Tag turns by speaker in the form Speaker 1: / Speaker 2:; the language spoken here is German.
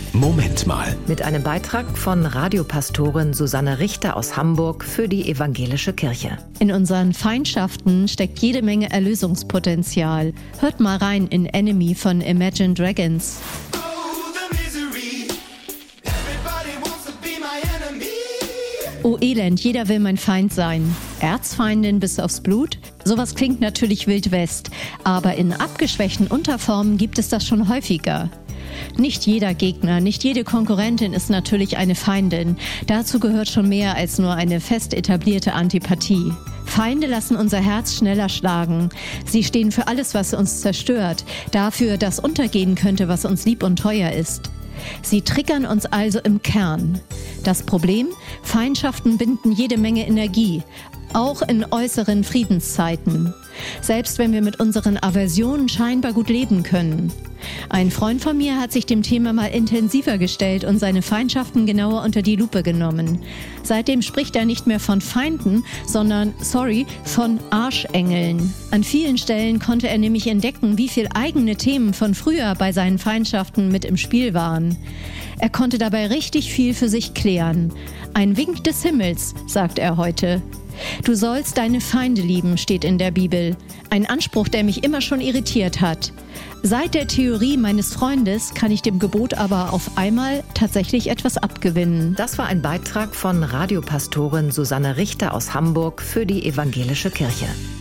Speaker 1: Moment mal.
Speaker 2: Mit einem Beitrag von Radiopastorin Susanne Richter aus Hamburg für die Evangelische Kirche.
Speaker 3: In unseren Feindschaften steckt jede Menge Erlösungspotenzial. Hört mal rein in Enemy von Imagine Dragons. Oh Elend, jeder will mein Feind sein. Erzfeindin bis aufs Blut? Sowas klingt natürlich Wild West, aber in abgeschwächten Unterformen gibt es das schon häufiger. Nicht jeder Gegner, nicht jede Konkurrentin ist natürlich eine Feindin. Dazu gehört schon mehr als nur eine fest etablierte Antipathie. Feinde lassen unser Herz schneller schlagen. Sie stehen für alles, was uns zerstört, dafür, dass untergehen könnte, was uns lieb und teuer ist. Sie triggern uns also im Kern. Das Problem? Feindschaften binden jede Menge Energie, auch in äußeren Friedenszeiten. Selbst wenn wir mit unseren Aversionen scheinbar gut leben können. Ein Freund von mir hat sich dem Thema mal intensiver gestellt und seine Feindschaften genauer unter die Lupe genommen. Seitdem spricht er nicht mehr von Feinden, sondern, von Arschengeln. An vielen Stellen konnte er nämlich entdecken, wie viel eigene Themen von früher bei seinen Feindschaften mit im Spiel waren. Er konnte dabei richtig viel für sich klären. Ein Wink des Himmels, sagt er heute. Du sollst deine Feinde lieben, steht in der Bibel. Ein Anspruch, der mich immer schon irritiert hat. Seit der Theorie meines Freundes kann ich dem Gebot aber auf einmal tatsächlich etwas abgewinnen.
Speaker 2: Das war ein Beitrag von Radiopastorin Susanne Richter aus Hamburg für die Evangelische Kirche.